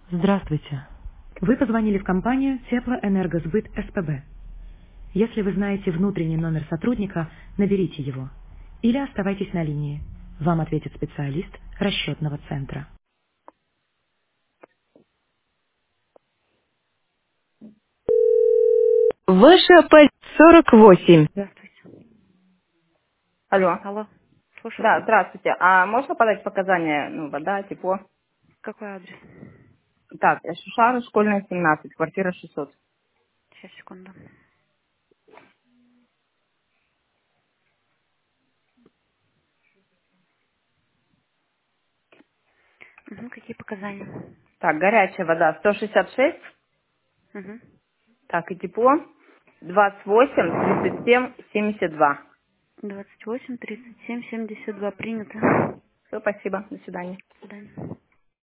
Здравствуйте. Вы позвонили в компанию Теплоэнергосбыт СПБ. Если вы знаете внутренний номер сотрудника, наберите его. Или оставайтесь на линии. Вам ответит специалист расчетного центра. Ваша позиция 48. Здравствуйте. Алло. Алло, слушаю. Да, здравствуйте. А можно подать показания, вода, тепло? Какой адрес? Так, Шушара, школьная, 17, квартира 600. Сейчас, секунду. Мгм, какие показания? Так, горячая вода 166, Угу. так, и тепло 28, 37, 72. 28, 37, 72. Принято. Все, спасибо, до свидания. До свидания.